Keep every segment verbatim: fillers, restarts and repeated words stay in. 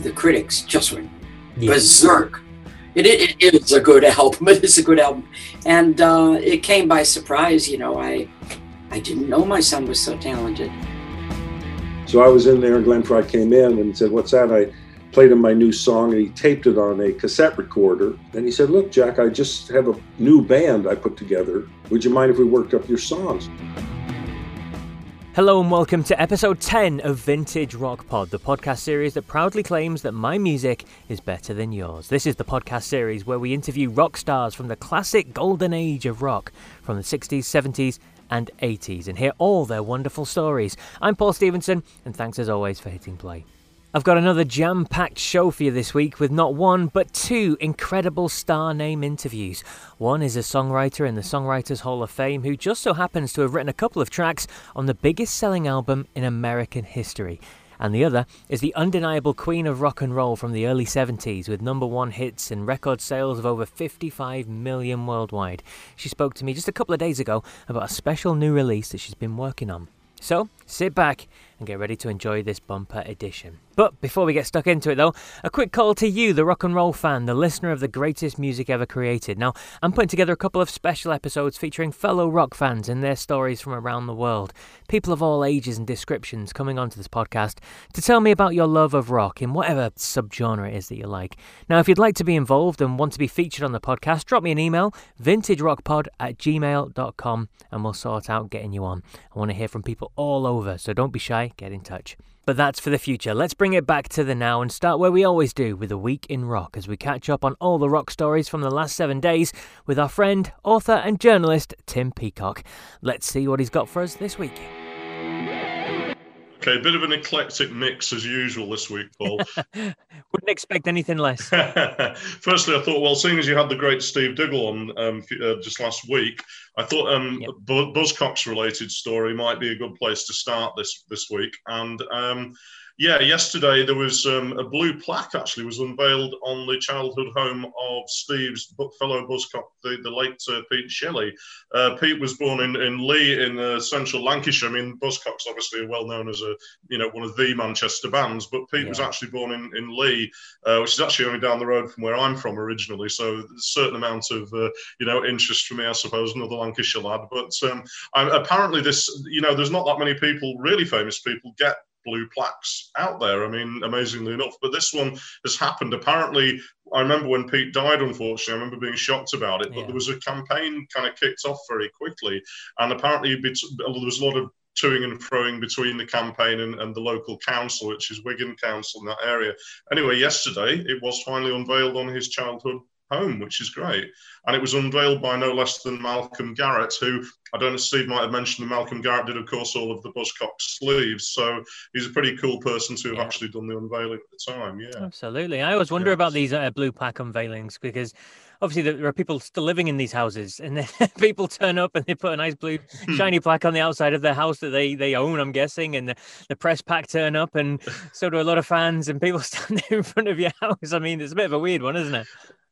the critics just went yeah. berserk. It, it, it is a good album. It is a good album. And uh, it came by surprise. You know, I I didn't know my son was so talented. So I was in there, and Glenn Frey came in and said, "What's that?" I played him my new song, and he taped it on a cassette recorder. And he said, "Look, Jack, I just have a new band I put together. Would you mind if we worked up your songs?" Hello and welcome to episode ten of Vintage Rock Pod, the podcast series that proudly claims that my music is better than yours. This is the podcast series where we interview rock stars from the classic golden age of rock, from the sixties, seventies and eighties, and hear all their wonderful stories. I'm Paul Stevenson, and thanks as always for hitting play. I've got another jam-packed show for you this week with not one, but two incredible star name interviews. One is a songwriter in the Songwriters Hall of Fame who just so happens to have written a couple of tracks on the biggest selling album in American history. And the other is the undeniable queen of rock and roll from the early seventies with number one hits and record sales of over fifty-five million worldwide. She spoke to me just a couple of days ago about a special new release that she's been working on. So, sit back and get ready to enjoy this bumper edition. But before we get stuck into it though, a quick call to you, the rock and roll fan, the listener of the greatest music ever created. Now, I'm putting together a couple of special episodes featuring fellow rock fans and their stories from around the world. People of all ages and descriptions coming onto this podcast to tell me about your love of rock in whatever subgenre it is that you like. Now, if you'd like to be involved and want to be featured on the podcast, drop me an email, vintagerockpod at gmail dot com, and we'll sort out getting you on. I want to hear from people all over, so don't be shy, get in touch. But that's for the future. Let's bring it back to the now and start where we always do, with a week in rock, as we catch up on all the rock stories from the last seven days with our friend, author and journalist Tim Peacock. Let's see what he's got for us this week. Okay, a bit of an eclectic mix as usual this week, Paul. Wouldn't expect anything less. Firstly, I thought, well, seeing as you had the great Steve Diggle on um, uh, just last week, I thought um, yep. a Bu- Buzzcocks-related story might be a good place to start this this week. And um, yeah, yesterday there was um, a blue plaque actually was unveiled on the childhood home of Steve's fellow Buzzcock, the, the late uh, Pete Shelley. Uh, Pete was born in, in Leigh in uh, central Lancashire. I mean, Buzzcocks obviously are well known as a you know one of the Manchester bands, but Pete yeah. was actually born in, in Leigh, uh, which is actually only down the road from where I'm from originally. So there's a certain amount of uh, you know interest for me, I suppose, another Lancashire lad. But um, I, apparently this, you know, there's not that many people, really famous people, get blue plaques out there. I mean, amazingly enough, but this one has happened. Apparently, I remember when Pete died, unfortunately, I remember being shocked about it, but yeah. there was a campaign kind of kicked off very quickly. And apparently there was a lot of toing and froing between the campaign and, and the local council, which is Wigan Council in that area. Anyway, yesterday, it was finally unveiled on his childhood home, which is great. And it was unveiled by no less than Malcolm Garrett, who, I don't know, Steve might have mentioned that Malcolm Garrett did, of course, all of the Buzzcocks sleeves. So he's a pretty cool person to have yeah. actually done the unveiling at the time. Yeah, absolutely. I always wonder yeah. about these uh, blue plaque unveilings, because obviously there are people still living in these houses, and then people turn up and they put a nice blue shiny plaque on the outside of their house that they, they own, I'm guessing, and the, the press pack turn up, and so do a lot of fans, and people stand there in front of your house. I mean, it's a bit of a weird one, isn't it?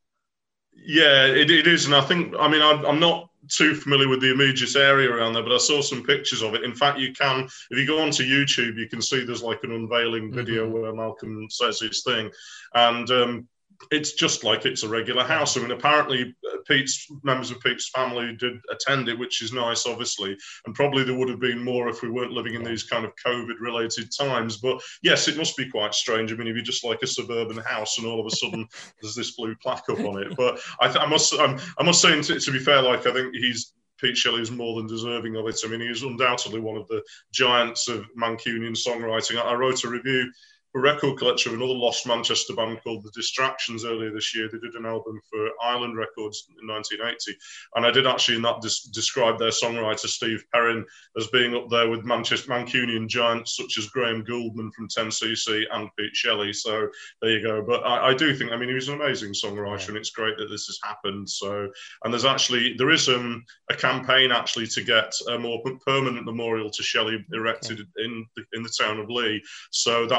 Yeah, it, it is. And I think, I mean, I'm, I'm not too familiar with the immediate area around there, but I saw some pictures of it. In fact, you can, if you go onto YouTube, you can see there's like an unveiling video mm-hmm. where Malcolm says his thing. And um, it's just like it's a regular house. I mean, apparently Pete's members of Pete's family did attend it, which is nice, obviously. And probably there would have been more if we weren't living in these kind of COVID-related times. But yes, it must be quite strange. I mean, if you're just like a suburban house and all of a sudden there's this blue plaque up on it. But I, th- I must, um, I must say, to, to be fair, like I think he's. Pete Shelley is more than deserving of it. I mean, he is undoubtedly one of the giants of Mancunian songwriting. I, I wrote a review. A record collector of another lost Manchester band called The Distractions earlier this year. They did an album for Island Records in nineteen eighty. And I did actually in that dis- describe their songwriter, Steve Perrin, as being up there with Manchester Mancunian giants such as Graham Gouldman from ten C C and Pete Shelley. So there you go. But I, I do think, I mean, he was an amazing songwriter yeah. and it's great that this has happened. So, and there's actually, there is um, a campaign actually to get a more permanent memorial to Shelley erected okay. in, the, in the town of Leigh. So that's an ongoing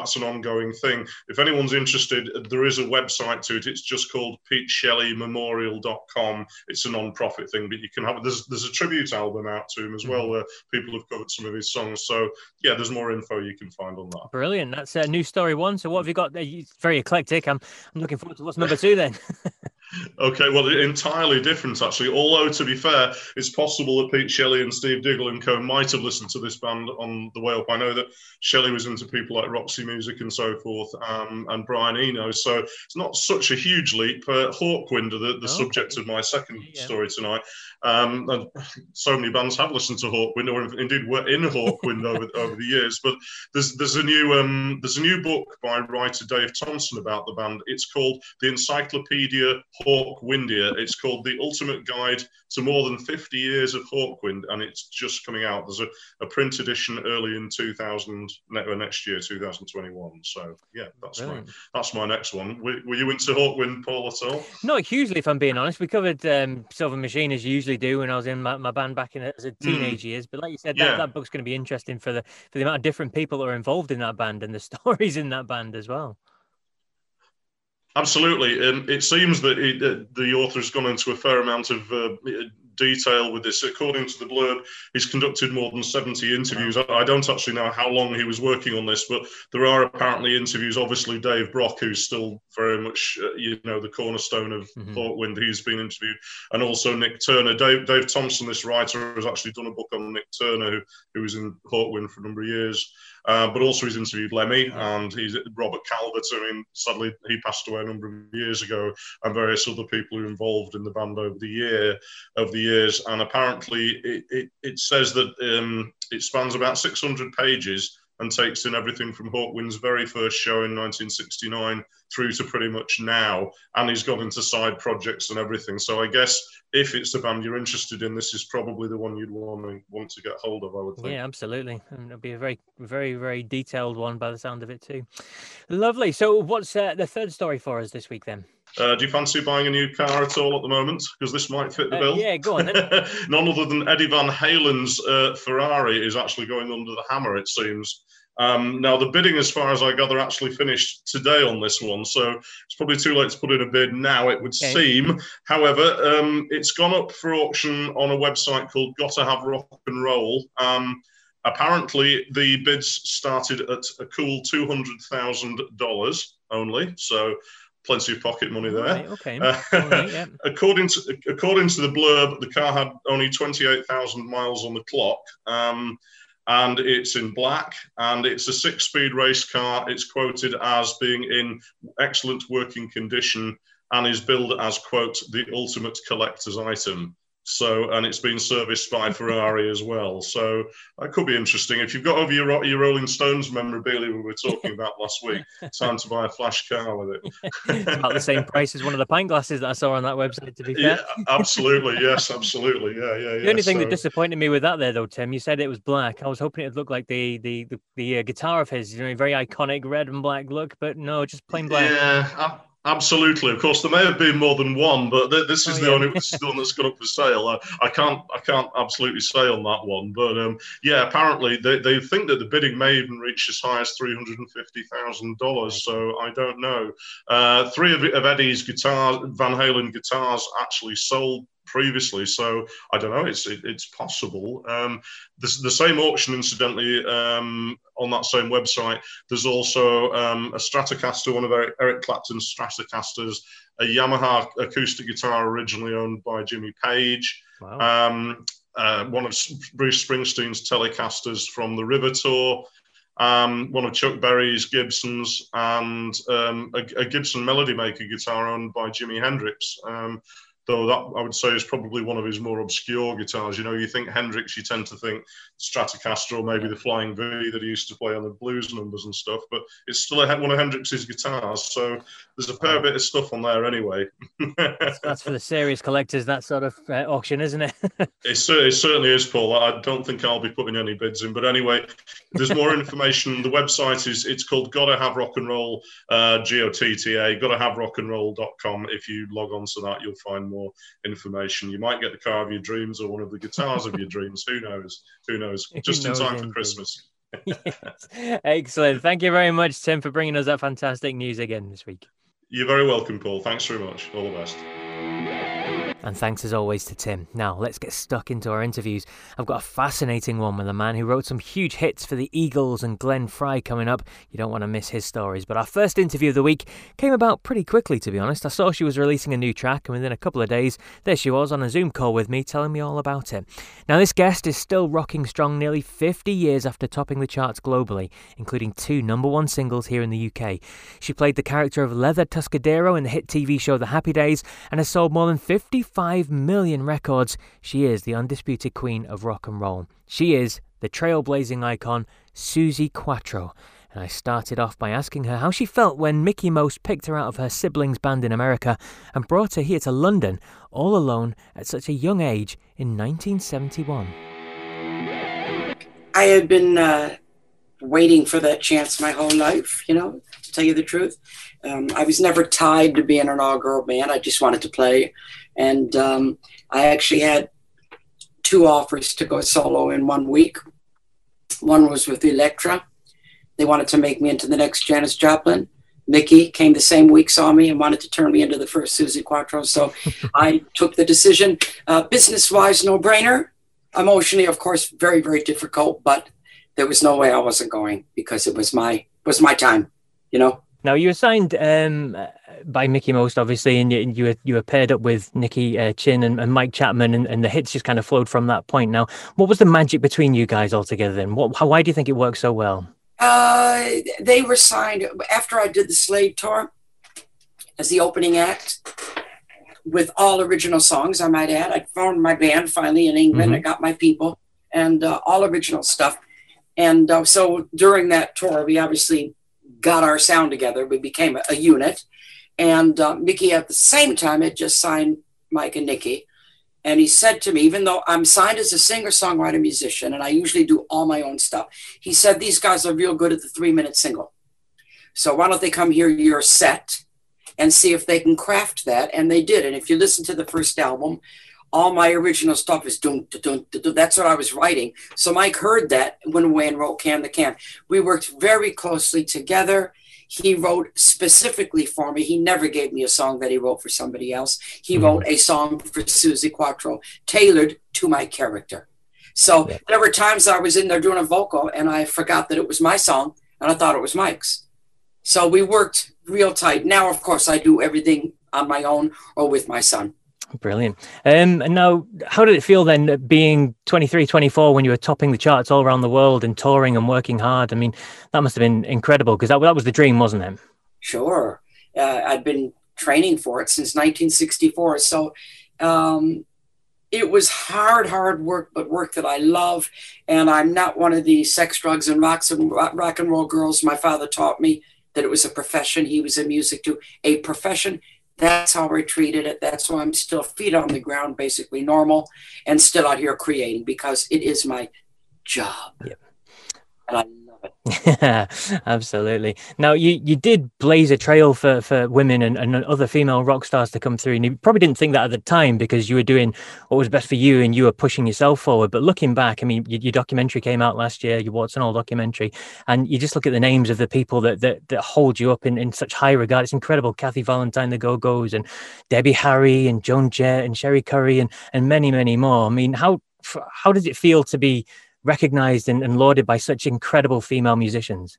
ongoing thing. If anyone's interested, there is a website to it. It's just called pete shelley memorial dot com. It's a non-profit thing, but you can have, there's, there's a tribute album out to him as well, where people have covered some of his songs. So yeah, there's more info you can find on that. Brilliant. That's a new story one. So what have you got? It's very eclectic. I'm, I'm looking forward to what's number two then. Okay, well, entirely different, actually. Although, to be fair, it's possible that Pete Shelley and Steve Diggle and co might have listened to this band on the way up. I know that Shelley was into people like Roxy Music and so forth, um, and Brian Eno, so it's not such a huge leap. Uh, Hawkwind are the, the oh, subject okay. of my second yeah. story tonight. Um, and so many bands have listened to Hawkwind, or indeed were in Hawkwind over over the years. But there's there's a new um, there's a new book by writer Dave Thompson about the band. It's called The Encyclopedia Hawkwindia. It's called The Ultimate Guide to More Than fifty Years of Hawkwind, and it's just coming out. There's a, a print edition early in two thousand, next year, two thousand twenty-one. So yeah, that's Brilliant. my that's my next one. Were, were you into Hawkwind, Paul, at all? Not hugely, if I'm being honest. We covered um, Silver Machine as you usually do when I was in my, my band back in as a teenage mm. years. But like you said, that, yeah. that book's going to be interesting for the for the amount of different people that are involved in that band and the stories in that band as well. Absolutely. Um, it seems that it, uh, the author has gone into a fair amount of uh, detail with this. According to the blurb, he's conducted more than seventy interviews. Wow. I, I don't actually know how long he was working on this, but there are apparently interviews. Obviously, Dave Brock, who's still very much, uh, you know, the cornerstone of mm-hmm. Hawkwind, he's been interviewed, and also Nick Turner. Dave, Dave Thompson, this writer, has actually done a book on Nick Turner, who, who was in Hawkwind for a number of years. Uh, but also he's interviewed Lemmy and he's Robert Calvert. I mean, sadly, he passed away a number of years ago, and various other people who are involved in the band over the year, over the years. And apparently, it, it, it says that um, it spans about six hundred pages and takes in everything from Hawkwind's very first show in nineteen sixty-nine through to pretty much now. And he's got into side projects and everything. So I guess if it's the band you're interested in, this is probably the one you'd want to, want to get hold of, I would think. Yeah, absolutely. And it'll be a very, very, very detailed one by the sound of it too. Lovely. So what's uh, the third story for us this week then? Uh, do you fancy buying a new car at all at the moment? Because this might fit the uh, bill. Yeah, go on then. None other than Eddie Van Halen's uh, Ferrari is actually going under the hammer, it seems. Um, now, the bidding, as far as I gather, actually finished today on this one, so it's probably too late to put in a bid now, it would okay. seem. However, um, it's gone up for auction on a website called Gotta Have Rock and Roll. Um, apparently, the bids started at a cool two hundred thousand dollars only, so plenty of pocket money there. Right, okay. Uh, right, yeah. according to according to the blurb, the car had only twenty-eight thousand miles on the clock. Um, And it's in black, and it's a six-speed race car. It's quoted as being in excellent working condition and is billed as, quote, the ultimate collector's item. So, and it's been serviced by Ferrari as well. So that could be interesting. If you've got over your, your Rolling Stones memorabilia we were talking about last week, time to buy a flash car with it. It's about the same price as one of the pint glasses that I saw on that website, to be fair. Yeah, absolutely. Yes, absolutely. Yeah, yeah, yeah. The only thing so... that disappointed me with that there, though, Tim, you said it was black. I was hoping it'd look like the the the, the uh, guitar of his, you know, very iconic red and black look, but no, just plain black. Yeah, I... Absolutely. Of course, there may have been more than one, but th- this is oh, the yeah. only this is the one that's gone up for sale. I, I can't I can't absolutely say on that one, but um, yeah, apparently they, they think that the bidding may even reach as high as three hundred and fifty thousand dollars. So I don't know. Uh, three of, of Eddie's guitars, Van Halen guitars, actually sold previously, so I don't know. It's it, it's possible. Um, the, the same auction, incidentally, um, on that same website, there's also um, a Stratocaster, one of Eric, Eric Clapton's Stratocasters, a Yamaha acoustic guitar originally owned by Jimmy Page, wow. um, uh, one of Bruce Springsteen's Telecasters from the River Tour, um, one of Chuck Berry's Gibsons, and um, a, a Gibson Melody Maker guitar owned by Jimi Hendrix. Um, Though that, I would say, is probably one of his more obscure guitars. You know, you think Hendrix, you tend to think Stratocaster or maybe the Flying V that he used to play on the blues numbers and stuff, but it's still a, one of Hendrix's guitars, so there's a fair bit of stuff on there anyway. that's, that's for the serious collectors, that sort of uh, auction, isn't it? it, it certainly is, Paul. I don't think I'll be putting any bids in, but anyway, there's more information. The website is, it's called Gotta Have Rock and Roll, uh, G O T T A, gotta have rock and roll dot com. If you log on to that, you'll find more information. You might get the car of your dreams or one of the guitars of your dreams. Who knows? Who knows? Just in time for Christmas. Yes. Excellent. Thank you very much, Tim, for bringing us that fantastic news again this week. You're very welcome, Paul. Thanks very much. All the best. And thanks as always to Tim. Now, let's get stuck into our interviews. I've got a fascinating one with a man who wrote some huge hits for the Eagles and Glenn Frey coming up. You don't want to miss his stories. But our first interview of the week came about pretty quickly, to be honest. I saw she was releasing a new track, and within a couple of days, there she was on a Zoom call with me telling me all about it. Now, this guest is still rocking strong nearly fifty years after topping the charts globally, including two number one singles here in the U K. She played the character of Leather Tuscadero in the hit T V show The Happy Days and has sold more than fifty-five million records. She is the undisputed queen of rock and roll. She is the trailblazing icon, Suzi Quatro. And I started off by asking her how she felt when Mickie Most picked her out of her siblings' band in America and brought her here to London, all alone at such a young age in nineteen seventy-one. I had been uh, waiting for that chance my whole life, you know, to tell you the truth. Um, I was never tied to being an all-girl band. I just wanted to play. And um, I actually had two offers to go solo in one week. One was with Elektra. They wanted to make me into the next Janis Joplin. Mickie came the same week, saw me, and wanted to turn me into the first Suzi Quatro. So I took the decision. Uh, business-wise, no-brainer. Emotionally, of course, very, very difficult. But there was no way I wasn't going because it was my was my time, you know. Now, you were signed um, by Mickie Most, obviously, and you, you were you were paired up with Nicky uh, Chinn and, and Mike Chapman, and, and the hits just kind of flowed from that point. Now, what was the magic between you guys altogether then? What, how, why do you think it worked so well? Uh, they were signed after I did the Slade tour as the opening act with all original songs, I might add. I formed my band finally in England. Mm-hmm. I got my people and uh, all original stuff. And uh, so during that tour, we obviously got our sound together. We became a, a unit. And uh, Mickie at the same time had just signed Mike and Nicky. And he said to me, even though I'm signed as a singer-songwriter musician, and I usually do all my own stuff, he said, these guys are real good at the three-minute single. So why don't they come hear your set and see if they can craft that? And they did. And if you listen to the first album, all my original stuff is dun, dun, dun, dun, dun. That's what I was writing. So Mike heard that and went away and wrote Can the Can. We worked very closely together. He wrote specifically for me. He never gave me a song that he wrote for somebody else. He mm-hmm. wrote a song for Suzi Quatro, tailored to my character. So yeah. There were times I was in there doing a vocal and I forgot that it was my song and I thought it was Mike's. So we worked real tight. Now, of course, I do everything on my own or with my son. Brilliant. Um, and now, how did it feel then being twenty-three, twenty-four when you were topping the charts all around the world and touring and working hard? I mean, that must have been incredible because that, that was the dream, wasn't it? Sure. Uh, I'd been training for it since nineteen sixty-four. So um, it was hard, hard work, but work that I love. And I'm not one of the sex, drugs, and rocks and rock and roll girls. My father taught me that it was a profession. He was in music too. A profession. That's how I treated it. That's why I'm still feet on the ground, basically normal, and still out here creating because it is my job. Yep. And I love it. Absolutely. Now, you, you did blaze a trail for, for women and, and other female rock stars to come through. And you probably didn't think that at the time because you were doing what was best for you and you were pushing yourself forward. But looking back, I mean, your, your documentary came out last year, your What's and All documentary, and you just look at the names of the people that that, that hold you up in, in such high regard. It's incredible. Kathy Valentine, the Go-Go's, and Debbie Harry, and Joan Jett, and Sherry Curry, and, and many, many more. I mean, how how does it feel to be recognized and, and lauded by such incredible female musicians?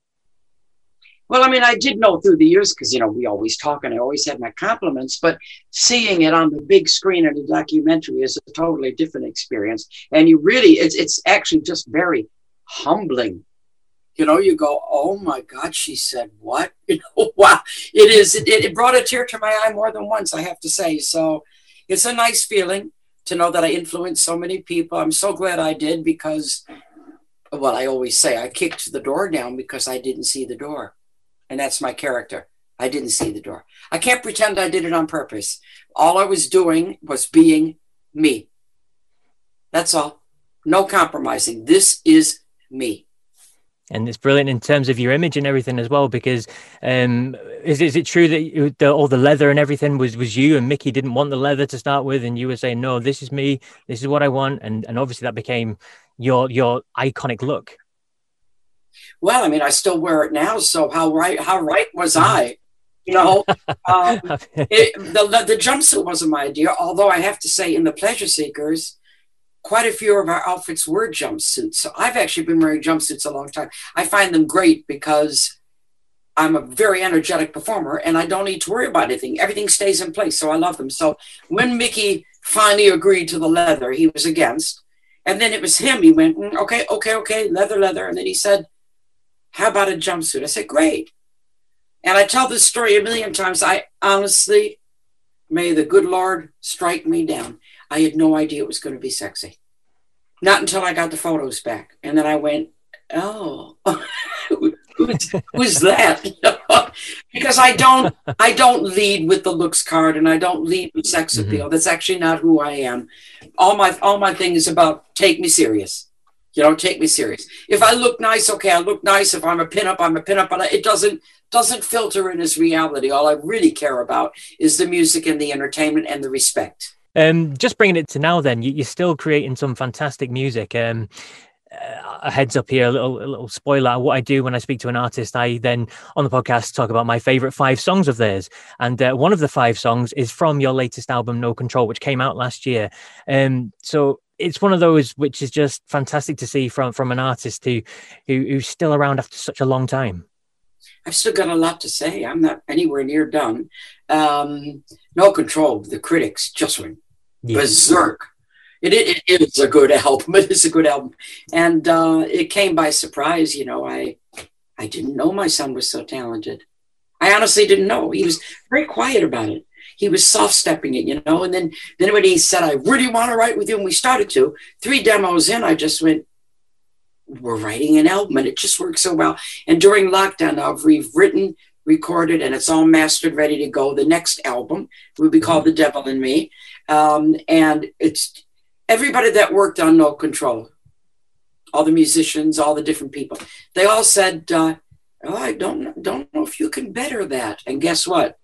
Well, I mean, I did know through the years because, you know, we always talk and I always had my compliments, but seeing it on the big screen in a documentary is a totally different experience. And you really, it's, it's actually just very humbling. You know, you go, oh my God, she said what? You know, wow. It is, it, it brought a tear to my eye more than once, I have to say. So it's a nice feeling to know that I influenced so many people. I'm so glad I did because, well, I always say I kicked the door down because I didn't see the door. And that's my character. I didn't see the door. I can't pretend I did it on purpose. All I was doing was being me. That's all. No compromising. This is me. And it's brilliant in terms of your image and everything as well, because um, is is it true that you, the, all the leather and everything was, was you, and Mickie didn't want the leather to start with, and you were saying, no, this is me, this is what I want, and and obviously that became your your iconic look? Well, I mean, I still wear it now. So how right, how right was I? You know, um, it, the, the jumpsuit wasn't my idea. Although I have to say, in the Pleasure Seekers, quite a few of our outfits were jumpsuits. So I've actually been wearing jumpsuits a long time. I find them great because I'm a very energetic performer and I don't need to worry about anything. Everything stays in place. So I love them. So when Mickey finally agreed to the leather, he was against. And then it was him. He went, mm, okay, okay, okay, leather, leather. And then he said, how about a jumpsuit? I said, great. And I tell this story a million times. I honestly, may the good Lord strike me down. I had no idea it was going to be sexy. Not until I got the photos back. And then I went, oh, who's, who's that? Because I don't, I don't lead with the looks card and I don't lead with sex appeal. Mm-hmm. That's actually not who I am. All my, all my thing is about take me serious. You know, take me serious. If I look nice, okay, I look nice. If I'm a pinup, I'm a pinup, but it doesn't, doesn't filter in as reality. All I really care about is the music and the entertainment and the respect. Um, just bringing it to now then, you, you're still creating some fantastic music. Um, uh, a heads up here, a little, a little spoiler. What I do when I speak to an artist, I then on the podcast talk about my favorite five songs of theirs. And uh, one of the five songs is from your latest album, No Control, which came out last year. Um, so it's one of those which is just fantastic to see from, from an artist who, who who's still around after such a long time. I've still got a lot to say. I'm not anywhere near done. Um, No Control, the critics just went yeah. berserk. It, it, it is a good album. It is a good album. And uh, it came by surprise. You know, I I didn't know my son was so talented. I honestly didn't know. He was very quiet about it. He was soft-stepping it, you know. And then, then when he said, I really want to write with you, and we started to, three demos in, I just went, we're writing an album, and it just worked so well. And during lockdown, now we've written, recorded, and it's all mastered, ready to go. The next album will be called The Devil in Me. Um, and it's everybody that worked on No Control, all the musicians, all the different people, they all said, uh, oh, I don't, don't know if you can better that. And guess what?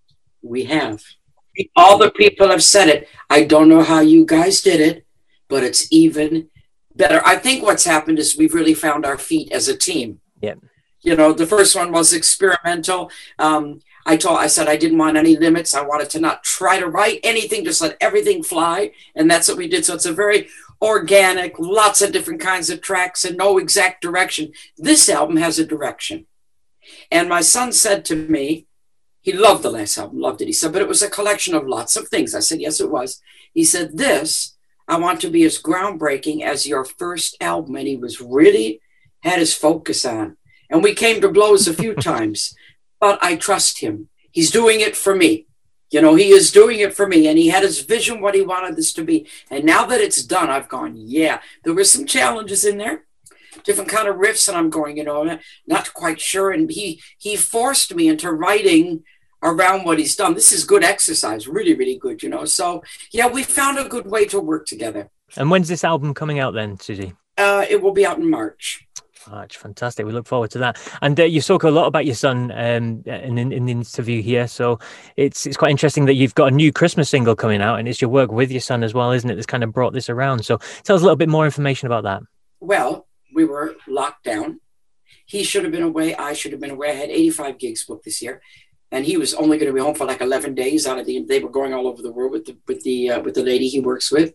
We have. All the people have said it. I don't know how you guys did it, but it's even better. I think what's happened is we've really found our feet as a team. Yeah. You know, the first one was experimental. Um, I told, I said I didn't want any limits. I wanted to not try to write anything, just let everything fly. And that's what we did. So it's a very organic, lots of different kinds of tracks and no exact direction. This album has a direction. And my son said to me, he loved the last album, loved it. He said, but it was a collection of lots of things. I said, yes, it was. He said, this, I want to be as groundbreaking as your first album. And he was really had his focus on. And we came to blows a few times, but I trust him. He's doing it for me. You know, he is doing it for me. And he had his vision, what he wanted this to be. And now that it's done, I've gone, yeah, there were some challenges in there. Different kind of riffs. And I'm going, you know, not quite sure. And he he forced me into writing around what he's done. This is good exercise, really, really good, you know. So, yeah, we found a good way to work together. And when's this album coming out then, Susie? Uh, it will be out in March. March, fantastic. We look forward to that. And uh, you spoke a lot about your son um, in, in, in the interview here. So it's it's quite interesting that you've got a new Christmas single coming out, and it's your work with your son as well, isn't it? That's kind of brought this around. So tell us a little bit more information about that. Well, we were locked down. He should have been away. I should have been away. I had eighty-five gigs booked this year. And he was only going to be home for like eleven days out of the, they were going all over the world with the, with the, uh, with the lady he works with.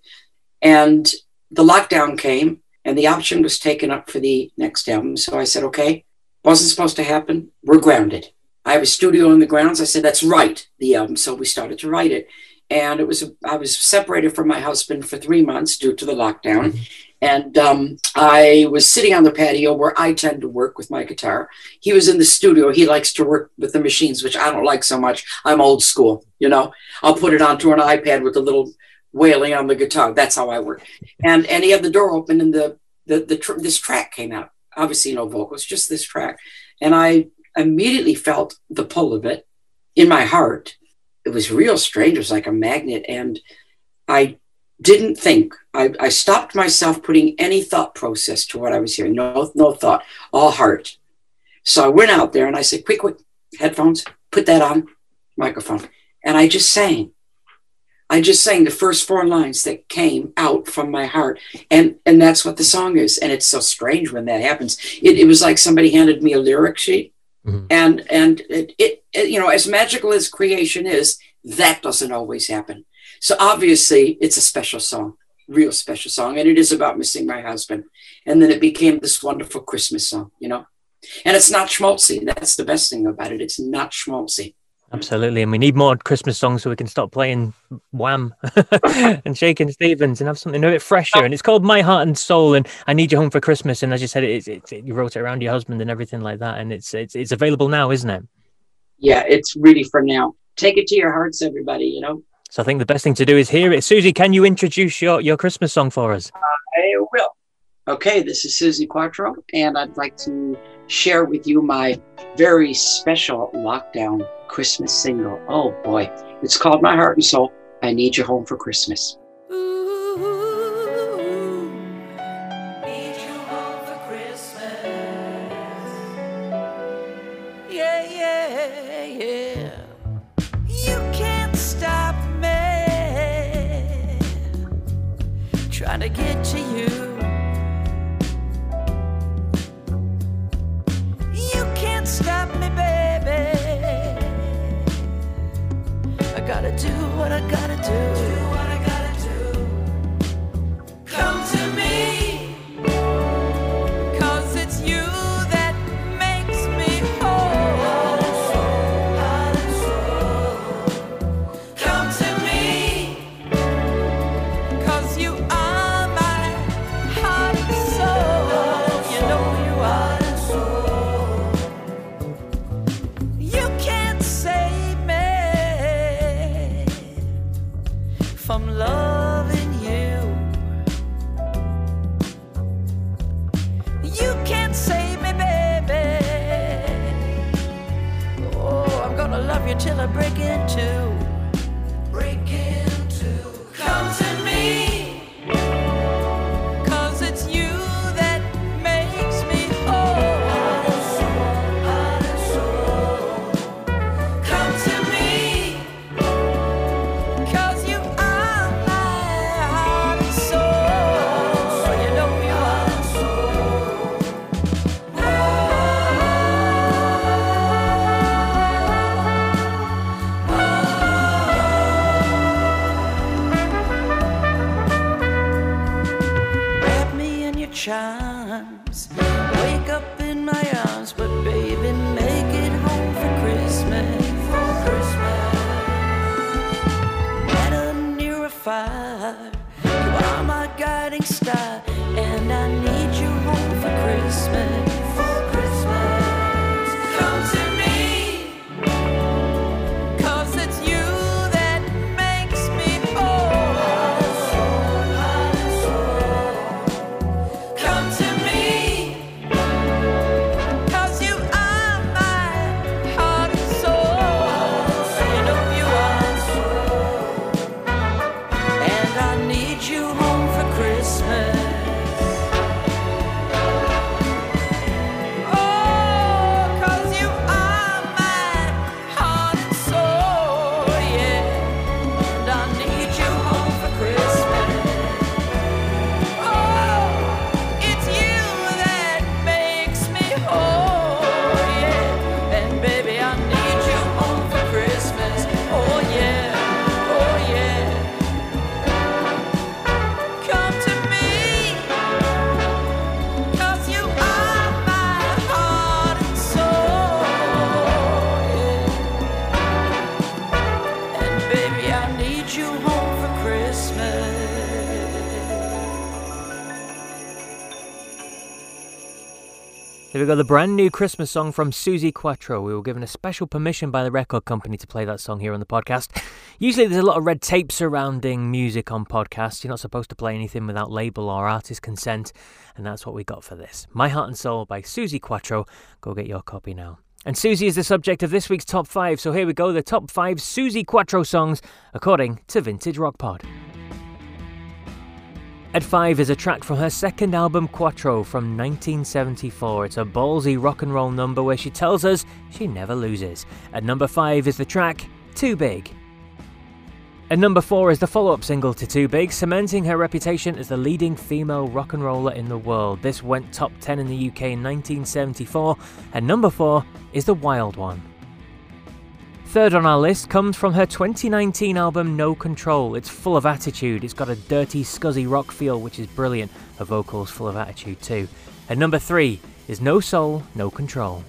And the lockdown came and the option was taken up for the next album. So I said, okay, wasn't supposed to happen. We're grounded. I have a studio on the grounds. I said, that's right. The album. So we started to write it. And it was, I was separated from my husband for three months due to the lockdown. Mm-hmm. And um, I was sitting on the patio where I tend to work with my guitar. He was in the studio. He likes to work with the machines, which I don't like so much. I'm old school, you know. I'll put it onto an iPad with a little wailing on the guitar. That's how I work. And and he had the door open, and the the, the tr- this track came out. Obviously, no vocals, just this track. And I immediately felt the pull of it in my heart. It was real strange. It was like a magnet, and I didn't think. I, I stopped myself putting any thought process to what I was hearing. No, no thought, all heart. So I went out there and I said, quick, quick, headphones, put that on, microphone. And I just sang. I just sang the first four lines that came out from my heart. And and that's what the song is. And it's so strange when that happens. It, it was like somebody handed me a lyric sheet. Mm-hmm. And and it, it, it, you know, as magical as creation is, that doesn't always happen. So obviously it's a special song, real special song. And it is about missing my husband. And then it became this wonderful Christmas song, you know. And it's not schmaltzy. That's the best thing about it. It's not schmaltzy. Absolutely. And we need more Christmas songs so we can stop playing Wham and Shakin' Stevens and have something a bit fresher. And it's called My Heart and Soul and I Need You Home for Christmas. And as you said, it's, it's, it, you wrote it around your husband and everything like that. And it's, it's, it's available now, isn't it? Yeah, it's really for now. Take it to your hearts, everybody, you know. So I think the best thing to do is hear it. Susie, can you introduce your, your Christmas song for us? I will. Okay, this is Suzi Quatro, and I'd like to share with you my very special lockdown Christmas single. Oh boy, it's called My Heart and Soul. I Need You Home for Christmas. Ooh, need you home for Christmas. Yeah, yeah, yeah. You can't stop me trying to get to you. Stop me, baby. I gotta do what I gotta do. Do what I gotta do. Come to me, 'cause it's you that makes me whole. Heart and soul. Come to me, 'cause you are my heart and soul. You know you are. From loving you, you can't save me, baby. Oh, I'm gonna love you till I break in two. Break in two. Come to me, 'cause it's you that makes me whole. Heart and soul. Come to me, 'cause you charms, wake up in my arms, but baby, make it home for Christmas. For Christmas, better near a fire. You are my guiding star, and I need you home for Christmas. For Christmas, come to me, 'cause it's you that makes me whole. Here we go, the brand new Christmas song from Suzi Quatro. We were given a special permission by the record company to play that song here on the podcast. Usually there's a lot of red tape surrounding music on podcasts. You're not supposed to play anything without label or artist consent, and that's what we got for this. My Heart and Soul by Suzi Quatro. Go get your copy now. And Suzi is the subject of this week's Top five, so here we go, the Top five Suzi Quatro songs according to Vintage Rock Pod. At five is a track from her second album Quatro from nineteen seventy-four. It's a ballsy rock and roll number where she tells us she never loses. At number five is the track Too Big. At number four is the follow-up single to Too Big, cementing her reputation as the leading female rock and roller in the world. This went top ten in the U K in nineteen seventy-four, and number four is The Wild One. Third on our list comes from her twenty nineteen album No Control. It's full of attitude, it's got a dirty, scuzzy rock feel which is brilliant, her vocals full of attitude too. At number three is No Soul, No Control.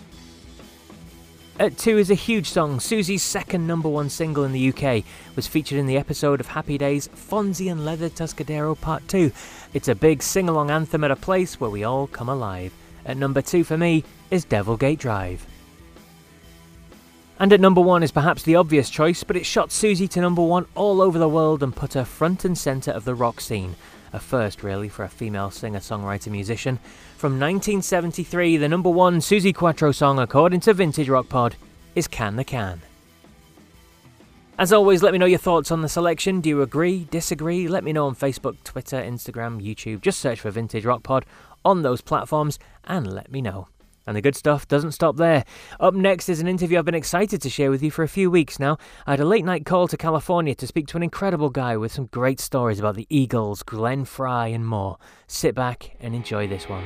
At two is a huge song. Susie's second number one single in the U K was featured in the episode of Happy Days, Fonzie and Leather Tuscadero Part two. It's a big sing-along anthem at a place where we all come alive. At number two for me is Devilgate Drive. And at number one is perhaps the obvious choice, but it shot Susie to number one all over the world and put her front and centre of the rock scene. A first, really, for a female singer-songwriter-musician. From nineteen seventy-three, the number one Suzi Quatro song, according to Vintage Rock Pod, is Can the Can. As always, let me know your thoughts on the selection. Do you agree, disagree? Let me know on Facebook, Twitter, Instagram, YouTube. Just search for Vintage Rock Pod on those platforms and let me know. And the good stuff doesn't stop there. Up next is an interview I've been excited to share with you for a few weeks now. I had a late night call to California to speak to an incredible guy with some great stories about the Eagles, Glenn Frey and more. Sit back and enjoy this one.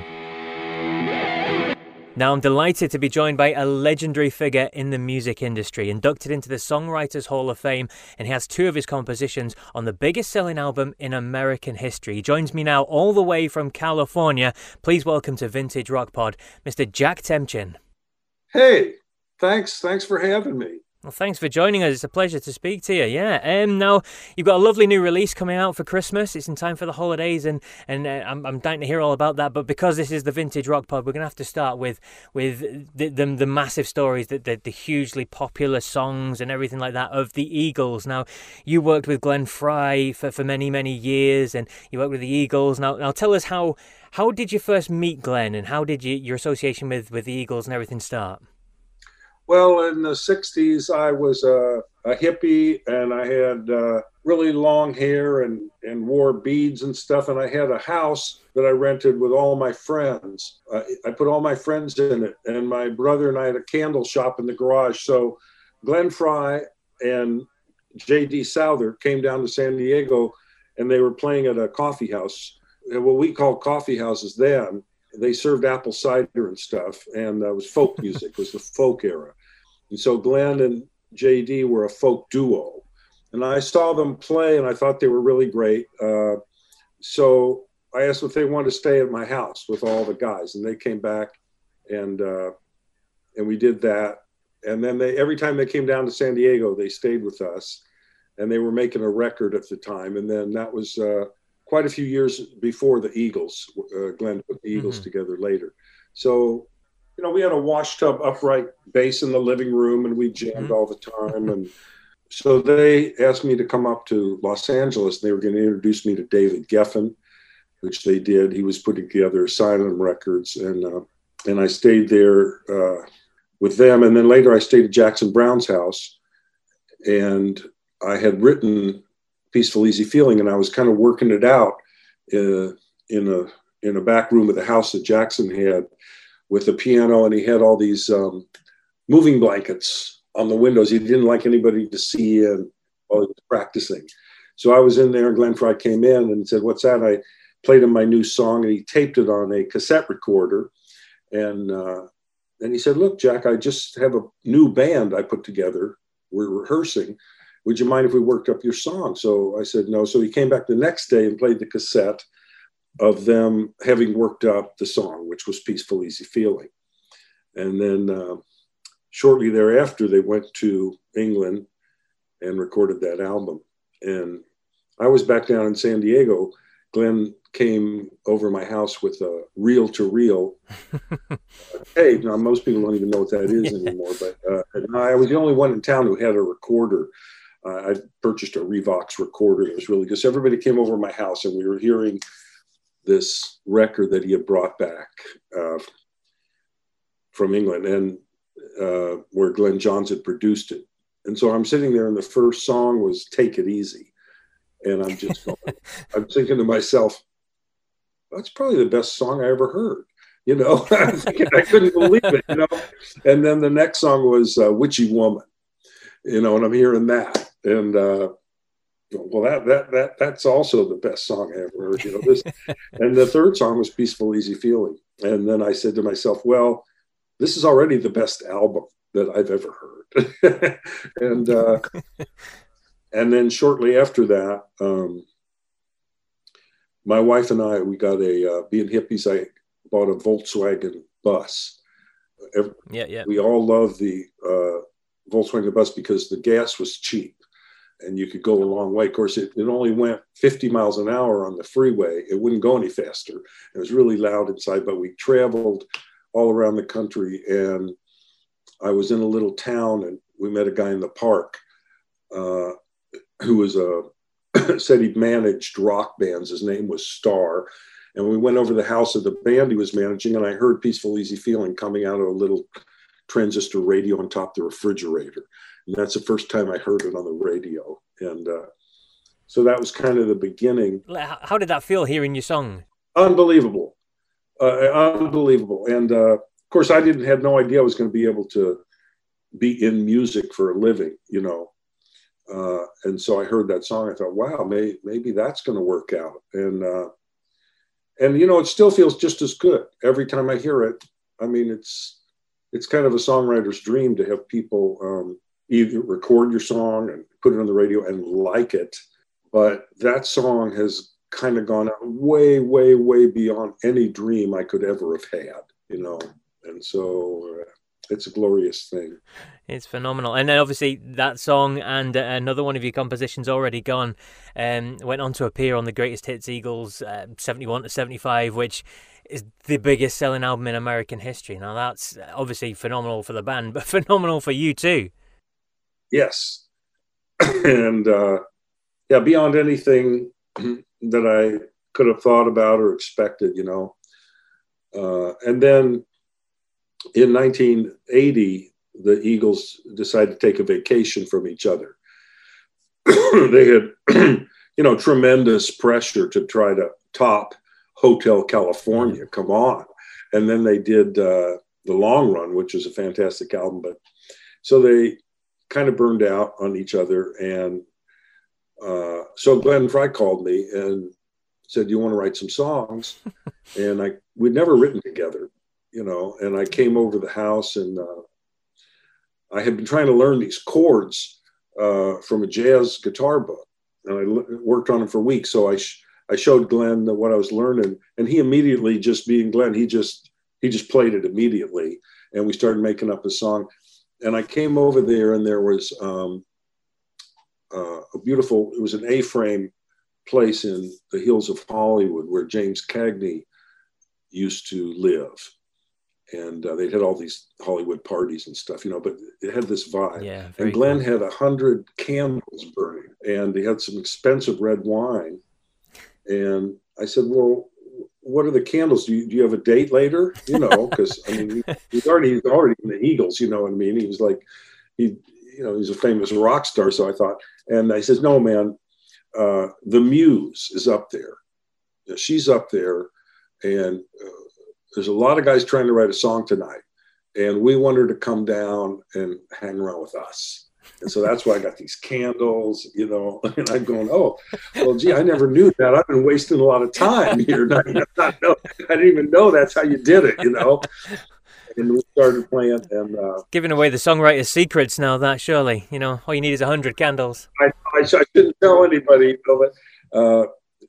Now I'm delighted to be joined by a legendary figure in the music industry, inducted into the Songwriters Hall of Fame, and he has two of his compositions on the biggest selling album in American history. He joins me now all the way from California. Please welcome to Vintage Rock Pod, Mister Jack Temchin. Hey, thanks. Thanks for having me. Well, thanks for joining us. It's a pleasure to speak to you. Yeah. Um. Now you've got a lovely new release coming out for Christmas. It's in time for the holidays, and and uh, I'm I'm dying to hear all about that. But because this is the Vintage Rock Pod, we're gonna have to start with with the the, the massive stories, that the, the hugely popular songs and everything like that of the Eagles. Now you worked with Glenn Frey for, for many many years, and you worked with the Eagles. Now now tell us how how did you first meet Glenn, and how did you, your association with with the Eagles and everything start? Well, in the sixties, I was a, a hippie, and I had uh, really long hair and, and wore beads and stuff. And I had a house that I rented with all my friends. Uh, I put all my friends in it, and my brother and I had a candle shop in the garage. So Glenn Frey and J D Souther came down to San Diego, and they were playing at a coffee house, what we called coffee houses then. They served apple cider and stuff, and uh, it was folk music. It was the folk era. And so Glenn and J D were a folk duo. And I saw them play, and I thought they were really great. Uh, so I asked if they wanted to stay at my house with all the guys, and they came back, and uh, and we did that. And then they, every time they came down to San Diego, they stayed with us, and they were making a record at the time. And then that was uh, quite a few years before the Eagles. Uh, Glenn put the Eagles mm-hmm. together later. So, you know, we had a wash tub upright bass in the living room, and we jammed mm-hmm. all the time. And so they asked me to come up to Los Angeles, and they were going to introduce me to David Geffen, which they did. He was putting together Asylum Records, and uh, and I stayed there uh, with them. And then later I stayed at Jackson Browne's house, and I had written Peaceful Easy Feeling, and I was kind of working it out uh, in a in a back room of the house that Jackson had with a piano, and he had all these um, moving blankets on the windows. He didn't like anybody to see and while he was practicing. So I was in there, and Glenn Frey came in and said, "What's that?" I played him my new song, and he taped it on a cassette recorder. And uh, and he said, "Look, Jack, I just have a new band I put together. We're rehearsing. Would you mind if we worked up your song?" So I said no. So he came back the next day and played the cassette of them having worked up the song, which was Peaceful Easy Feeling. And then uh, shortly thereafter, they went to England and recorded that album. And I was back down in San Diego. Glenn came over my house with a reel-to-reel tape. Now, most people don't even know what that is anymore, but uh, and I was the only one in town who had a recorder. Uh, I purchased a Revox recorder. It was really good. So everybody came over to my house, and we were hearing this record that he had brought back uh, from England, and uh, where Glenn Johns had produced it. And so I'm sitting there, and the first song was Take It Easy. And I'm just going, I'm thinking to myself, that's probably the best song I ever heard. You know, I'm thinking, I couldn't believe it, you know. And then the next song was uh, Witchy Woman, you know, and I'm hearing that. And uh, Well, that that that that's also the best song I ever heard. You know, this, and the third song was "Peaceful Easy Feeling," and then I said to myself, "Well, this is already the best album that I've ever heard." and uh, and then shortly after that, um, my wife and I, we got a uh, being hippies. I bought a Volkswagen bus. Every, yeah, yeah. We all love the uh, Volkswagen bus because the gas was cheap. And you could go a long way. Of course, it, it only went fifty miles an hour on the freeway. It wouldn't go any faster. It was really loud inside, but we traveled all around the country. And I was in a little town, and we met a guy in the park uh, who was a said he managed rock bands. His name was Star. And we went over to the house of the band he was managing, and I heard "Peaceful Easy Feeling" coming out of a little transistor radio on top of the refrigerator. And that's the first time I heard it on the radio. And uh, so that was kind of the beginning. How did that feel, hearing your song? Unbelievable. Uh, unbelievable. And uh, of course, I didn't had no idea I was going to be able to be in music for a living, you know. Uh, and so I heard that song. I thought, wow, may, maybe that's going to work out. And, uh, and, you know, it still feels just as good every time I hear it. I mean, it's, it's kind of a songwriter's dream to have people, um, either record your song and put it on the radio and like it. But that song has kind of gone out way, way, way beyond any dream I could ever have had, you know. And so uh, it's a glorious thing. It's phenomenal. And then obviously that song and uh, another one of your compositions, Already Gone, um, went on to appear on the Greatest Hits Eagles uh, seventy-one to seventy-five, which is the biggest selling album in American history. Now that's obviously phenomenal for the band, but phenomenal for you too. Yes. And uh, yeah, beyond anything that I could have thought about or expected, you know. Uh, and then in nineteen eighty, the Eagles decided to take a vacation from each other. They had, you know, tremendous pressure to try to top Hotel California. Come on. And then they did uh, The Long Run, which is a fantastic album. But so they kind of burned out on each other. And uh, so Glenn Frey called me and said, "You want to write some songs?" And I, we'd never written together, you know, and I came over to the house, and uh, I had been trying to learn these chords uh, from a jazz guitar book, and I l- worked on them for weeks. So I, sh- I showed Glenn what I was learning, and he immediately, just being Glenn, he just, he just played it immediately. And we started making up a song. And I came over there, and there was um, uh, a beautiful, it was an A-frame place in the hills of Hollywood where James Cagney used to live. And uh, they had all these Hollywood parties and stuff, you know, but it had this vibe. Yeah, and Glenn cool. had a hundred candles burning, and they had some expensive red wine. And I said, "Well, what are the candles? Do you, do you have a date later?" You know, because I mean, he, he's already he's already in the Eagles, you know what I mean? He was like, he, you know, he's a famous rock star. So I thought, and I said, "No, man, uh, the Muse is up there. You know, she's up there, and uh, there's a lot of guys trying to write a song tonight, and we want her to come down and hang around with us." And so that's why I got these candles, you know, and I'm going, "Oh, well, gee, I never knew that. I've been wasting a lot of time here. Not, not know, I didn't even know that's how you did it, you know." And we started playing, and uh, giving away the songwriter's secrets now. That surely, you know, all you need is a hundred candles. I, I, I shouldn't tell anybody, you know, but, uh,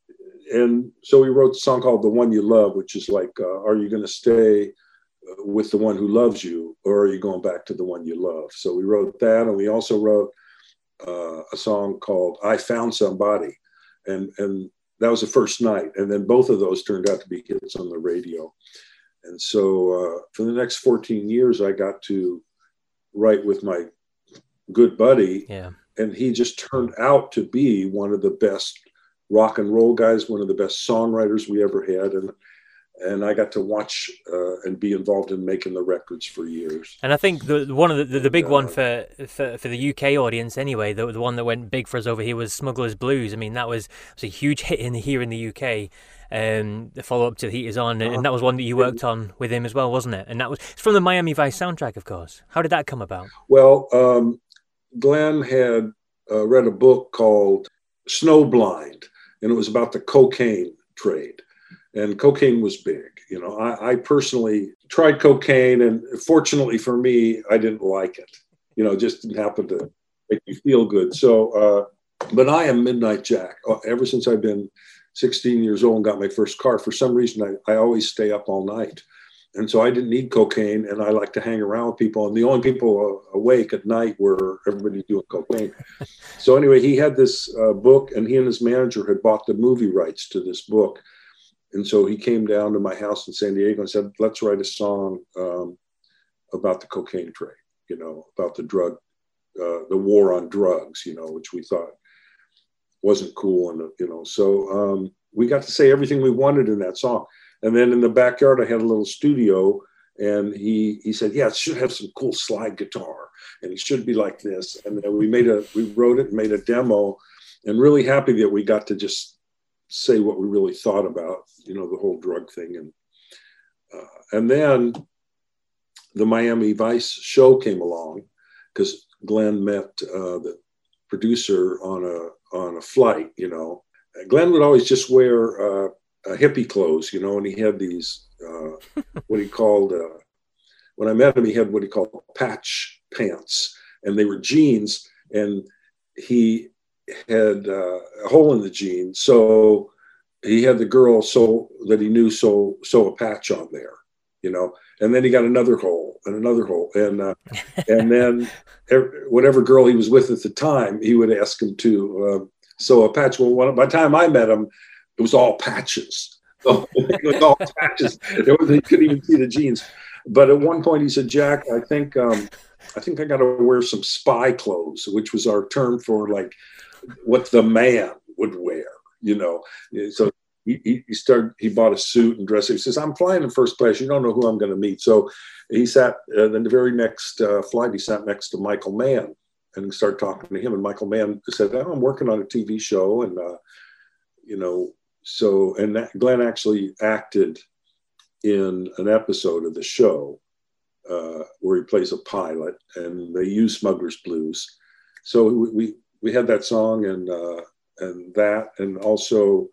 and so we wrote a song called "The One You Love," which is like, uh, are you going to stay with the one who loves you, or are you going back to the one you love? So we wrote that, and we also wrote uh, a song called "I Found Somebody," and and that was the first night. And then both of those turned out to be hits on the radio. And so uh, for the next fourteen years, I got to write with my good buddy, yeah. And he just turned out to be one of the best rock and roll guys, one of the best songwriters we ever had. And And I got to watch uh, and be involved in making the records for years. And I think the one of the the, the big and, one uh, for, for for the U K audience anyway, the the one that went big for us over here was Smuggler's Blues. I mean, that was, was a huge hit in here in the U K. Um, the follow up to The Heat Is On, and, and that was one that you worked on with him as well, wasn't it? And that was it's from the Miami Vice soundtrack, of course. How did that come about? Well, um, Glenn had uh, read a book called Snowblind, and it was about the cocaine trade. And cocaine was big. You know, I, I personally tried cocaine, and fortunately for me, I didn't like it. You know, it just didn't happen to make me feel good. So, uh, but I am Midnight Jack. Ever since I've been sixteen years old and got my first car, for some reason, I, I always stay up all night. And so I didn't need cocaine, and I like to hang around with people. And the only people awake at night were everybody doing cocaine. So anyway, he had this uh, book, and he and his manager had bought the movie rights to this book. And so he came down to my house in San Diego and said, let's write a song um, about the cocaine trade, you know, about the drug, uh, the war on drugs, you know, which we thought wasn't cool. And, you know, so um, we got to say everything we wanted in that song. And then in the backyard, I had a little studio, and he he said, yeah, it should have some cool slide guitar, and it should be like this. And then we made a, we wrote it and made a demo, and really happy that we got to just say what we really thought about, you know, the whole drug thing. And, uh, and then the Miami Vice show came along, because Glenn met uh, the producer on a, on a flight, you know. Glenn would always just wear, uh, Uh, hippie clothes, you know, and he had these, uh, what he called, uh, when I met him, he had what he called patch pants, and they were jeans, and he had uh, a hole in the jeans. So he had the girl so that he knew sew, sew a patch on there, you know, and then he got another hole and another hole. And, uh, and then every, whatever girl he was with at the time, he would ask him to uh, sew a patch. Well, when, by the time I met him, it was all patches. So it was all patches. You couldn't even see the jeans. But at one point he said, Jack, I think um, I think I got to wear some spy clothes, which was our term for like what the man would wear, you know. So he, he started, he bought a suit and dress. He says, I'm flying in first class. You don't know who I'm going to meet. So he sat, uh, then the very next uh, flight, he sat next to Michael Mann and started talking to him. And Michael Mann said, oh, I'm working on a T V show. And, uh, you know, So, and that, Glenn actually acted in an episode of the show uh, where he plays a pilot, and they use Smuggler's Blues. So we we, we had that song, and uh, and that, and also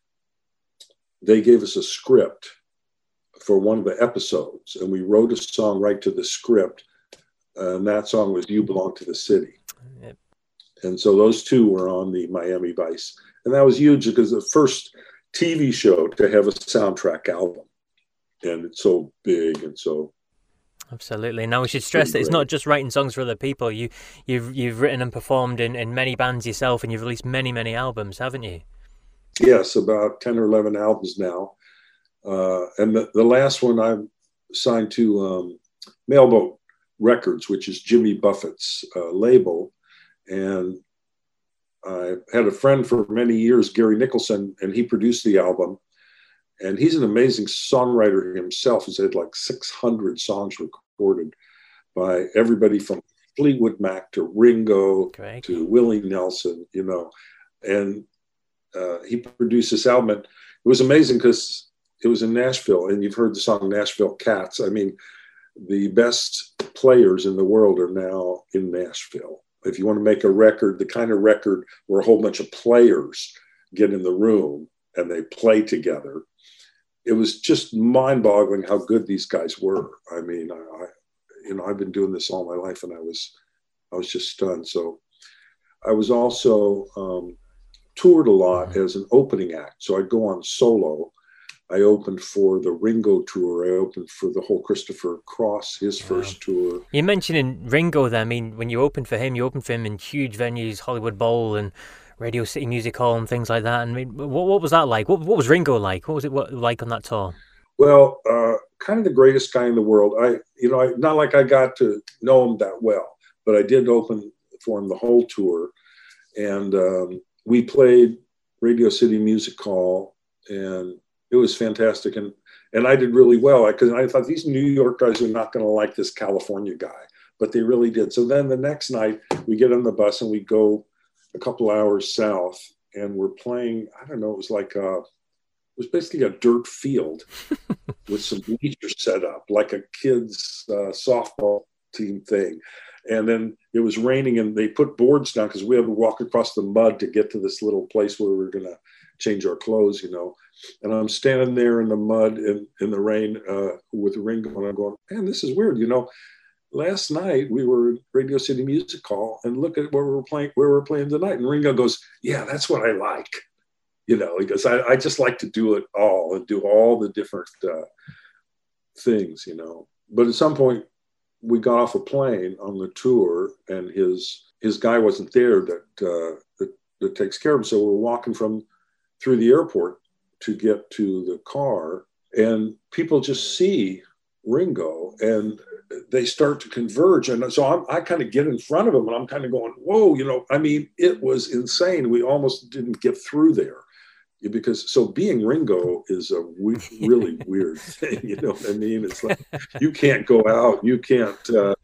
they gave us a script for one of the episodes, and we wrote a song right to the script, and that song was "You Belong to the City." Yep. And so those two were on the Miami Vice. And that was huge, because the first T V show to have a soundtrack album. And it's so big and so... Absolutely. Now we should stress that it's not just writing songs for other people. You, you've you've written and performed in, in many bands yourself, and you've released many, many albums, haven't you? Yes, about ten or eleven albums now. Uh, and the, the last one I'm signed to um, Mailboat Records, which is Jimmy Buffett's uh, label. And I had a friend for many years, Gary Nicholson, and he produced the album. And he's an amazing songwriter himself. He's had like six hundred songs recorded by everybody from Fleetwood Mac to Ringo Great. to Willie Nelson, you know. And uh, he produced this album. And it was amazing because it was in Nashville, and you've heard the song Nashville Cats. I mean, the best players in the world are now in Nashville. If you want to make a record, the kind of record where a whole bunch of players get in the room and they play together, it was just mind-boggling how good these guys were. I mean, I, I, you know, I've been doing this all my life, and I was, I was just stunned. So, I was also um, toured a lot as an opening act. So I'd go on solo. I opened for the Ringo tour. I opened for the whole Christopher Cross, his wow. first tour. You're mentioning Ringo there. I mean, when you opened for him, you opened for him in huge venues, Hollywood Bowl and Radio City Music Hall and things like that. And I mean, what, what was that like? What, what was Ringo like? What was it what, like on that tour? Well, uh, kind of the greatest guy in the world. I, you know, I, not like I got to know him that well, but I did open for him the whole tour. And um, we played Radio City Music Hall, and it was fantastic. And and I did really well, because I, I thought these New York guys are not going to like this California guy, but they really did. So then the next night we get on the bus and we go a couple hours south, and we're playing, I don't know, it was like a, it was basically a dirt field with some bleachers set up, like a kid's uh, softball team thing. And then it was raining and they put boards down because we had to walk across the mud to get to this little place where we were going to change our clothes, you know. And I'm standing there in the mud in, in the rain uh, with Ringo, and I'm going, man, this is weird. You know, last night we were at Radio City Music Hall and look at where we were playing, where we're playing tonight. And Ringo goes, yeah, that's what I like. You know, he goes, I, I just like to do it all and do all the different uh, things, you know. But at some point, we got off a plane on the tour, and his his guy wasn't there that uh, that, that takes care of him. So we're walking from through the airport to get to the car, and people just see Ringo, and they start to converge. And so I'm, I kind of get in front of him, and I'm kind of going, whoa, you know. I mean, it was insane. We almost didn't get through there. Because so being Ringo is a we, really weird thing, you know what I mean? It's like you can't go out, you can't. Uh,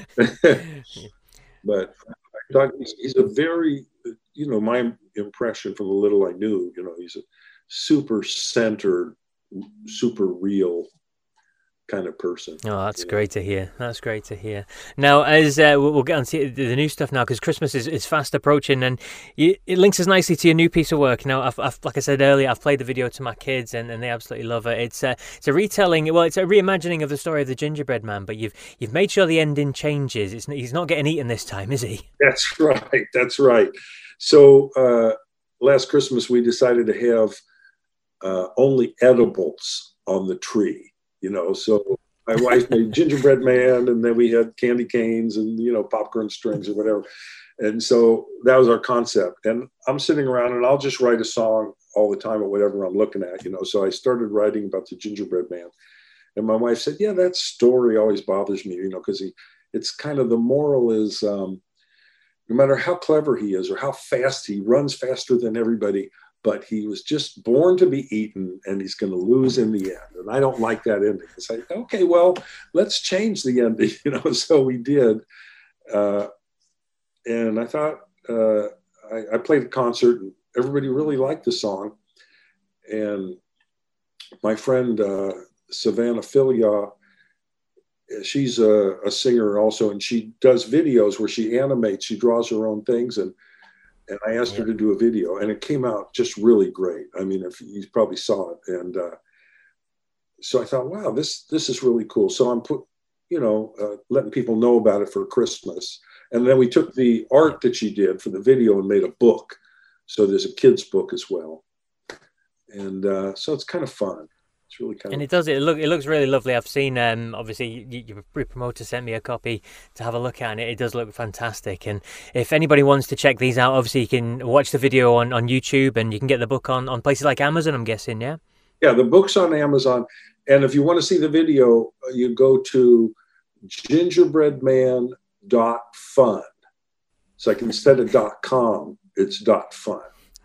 but I thought he's, he's a very, you know, my impression from the little I knew, you know, he's a super centered, super real kind of person. Oh, that's you great know? to hear. That's great to hear. Now, as uh, we'll get on to the new stuff now, because Christmas is, is fast approaching, and you, it links us nicely to your new piece of work. Now, I've, I've, like I said earlier, I've played the video to my kids, and, and they absolutely love it. It's a, it's a retelling, well, it's a reimagining of the story of the Gingerbread Man, but you've you've made sure the ending changes. It's, he's not getting eaten this time, is he? That's right. That's right. So uh, last Christmas, we decided to have uh, only edibles on the tree. You know, so my wife made Gingerbread Man, and then we had candy canes and, you know, popcorn strings or whatever. And so that was our concept. And I'm sitting around and I'll just write a song all the time or whatever I'm looking at, you know. So I started writing about the Gingerbread Man. And my wife said, yeah, that story always bothers me, you know, because he, it's kind of the moral is um, no matter how clever he is or how fast he runs faster than everybody, but he was just born to be eaten, and he's going to lose in the end. And I don't like that ending. It's like, okay, well, let's change the ending, you know. So we did, uh, and I thought uh, I, I played a concert, and everybody really liked the song. And my friend uh, Savannah Filia, she's a, a singer also, and she does videos where she animates. She draws her own things, and. And I asked her to do a video, and it came out just really great. I mean, if you probably saw it. And uh, so I thought, wow, this this is really cool. So I'm put, you know, uh, letting people know about it for Christmas. And then we took the art that she did for the video and made a book. So there's a kid's book as well. And uh, so it's kind of fun. It's really kind and of. it does. It look. It looks really lovely. I've seen. Um, obviously, you, your promoter sent me a copy to have a look at, and it, it does look fantastic. And if anybody wants to check these out, obviously you can watch the video on, on YouTube, and you can get the book on, on places like Amazon, I'm guessing. Yeah. Yeah, the book's on Amazon, and if you want to see the video, you go to gingerbread man dot fun. It's like instead of dot com, it's dot fun.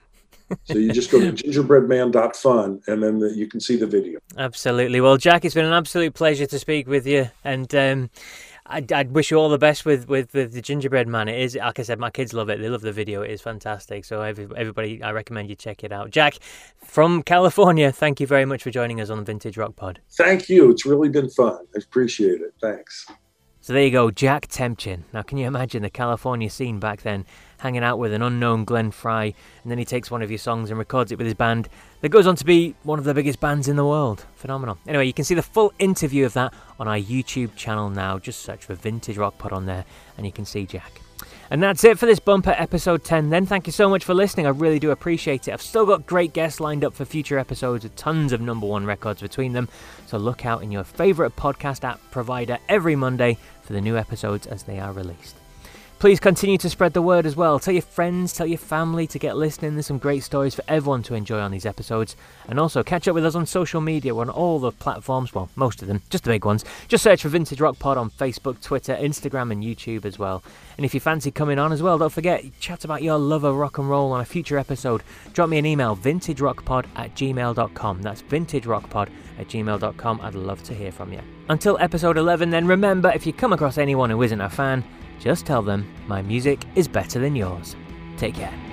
So you just go to gingerbread man dot fun, and then the, you can see the video. Absolutely. Well, Jack, it's been an absolute pleasure to speak with you, and um, I'd, I'd wish you all the best with, with, with the Gingerbread Man. It is, like I said, my kids love it. They love the video. It is fantastic. So every, everybody, I recommend you check it out. Jack, from California, thank you very much for joining us on the Vintage Rock Pod. Thank you. It's really been fun. I appreciate it. Thanks. So there you go, Jack Tempchin. Now, can you imagine the California scene back then, hanging out with an unknown Glenn Frey, and then he takes one of your songs and records it with his band that goes on to be one of the biggest bands in the world. Phenomenal. Anyway, you can see the full interview of that on our YouTube channel now. Just search for Vintage Rock Pod on there, and you can see Jack. And that's it for this bumper episode ten then. Thank you so much for listening. I really do appreciate it. I've still got great guests lined up for future episodes with tons of number one records between them. So look out in your favourite podcast app provider every Monday for the new episodes as they are released. Please continue to spread the word as well. Tell your friends, tell your family to get listening. There's some great stories for everyone to enjoy on these episodes. And also catch up with us on social media. We're on all the platforms, well, most of them, just the big ones. Just search for Vintage Rock Pod on Facebook, Twitter, Instagram and YouTube as well. And if you fancy coming on as well, don't forget, chat about your love of rock and roll on a future episode. Drop me an email, vintagerockpod at gmail dot com. That's vintagerockpod at gmail dot com. I'd love to hear from you. Until episode eleven then, remember, if you come across anyone who isn't a fan, just tell them my music is better than yours. Take care.